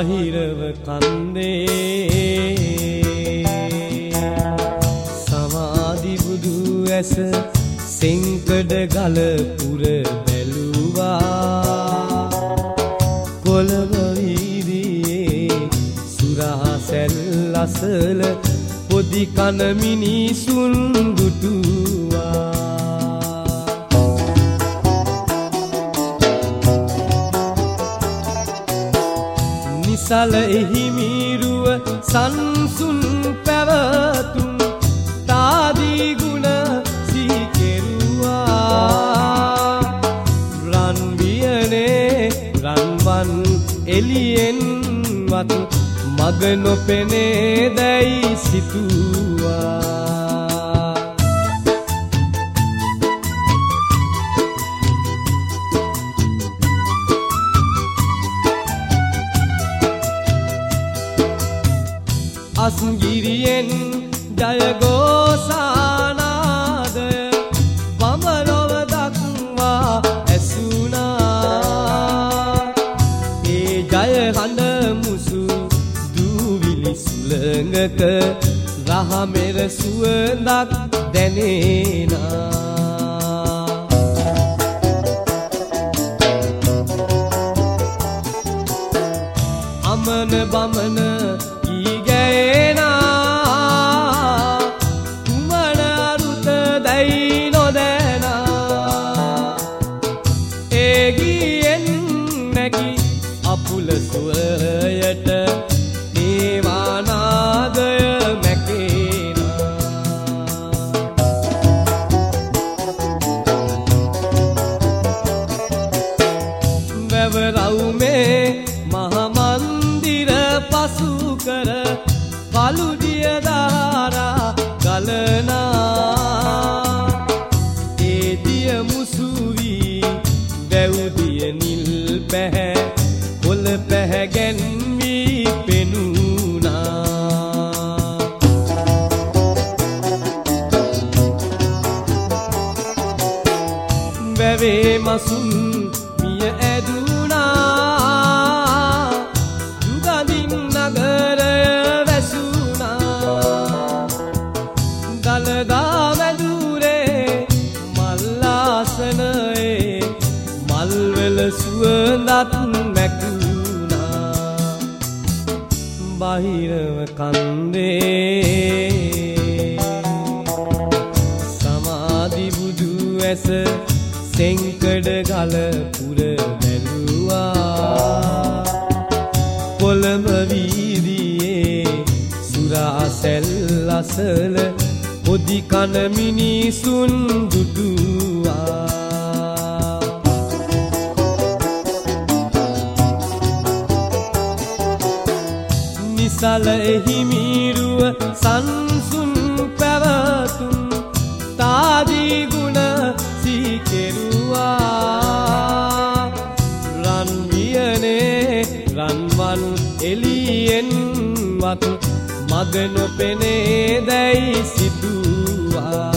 බහිරව කන්දේ සමාධි බුදු ඇස සෙන්කඩ ගල පුර බැලුවා කොළඹ වීදියේ සුරා සැල් අසල පොදි කන මිනිසුන් දුටුවා නිසල එහිමිරුව සංසුන් පැවතුම් තාදී ගුණ සීකෙරුවා රන් වියනේ රන්වන් එළියෙන් වත් මග නොපෙනේ දැයි සිතුවා අස්ගිරියෙන් ජයගෝසානාදය බඹලොව දක්වා ඇසුනා ඒ ජය හඬ මුසු දූවිලි සුළඟක රහමෙර සුවඳක් දැනෙනා අමන බමන අපුල සුවයට දේවානාදය මැකේනා වැවරවුමේ මහමන්දිර පසු කර කළුදිය දාරා ගලනා ඒ දිය මුසු වී වැව්දිය නිල් පැහැ කොළ පැහැගැන්වී පෙනුණා වැවේ මසුන් මිය ඇදුනා යුගඳින් නගරය වැසුණා දළදා වැදුරේ මල්ලාසනයේ මල්වල සුවඳත් මැකුණා බහිරව කන්දේ සමාධි බුදු ඇස සෙන්කඩ ගල පුර බැලුවා කොළඹ වීදියේ සුරා සැල් අසල පොදි කන මිනිසුන් දුටුවා නිසල එහිමිරුව සංසුන් පැවතුම් තාදී ගුණ සීකෙරුවා රන් වියනේ රන්වන් එළියෙන් වත් මග නොපෙනේ දැයි සිතුවා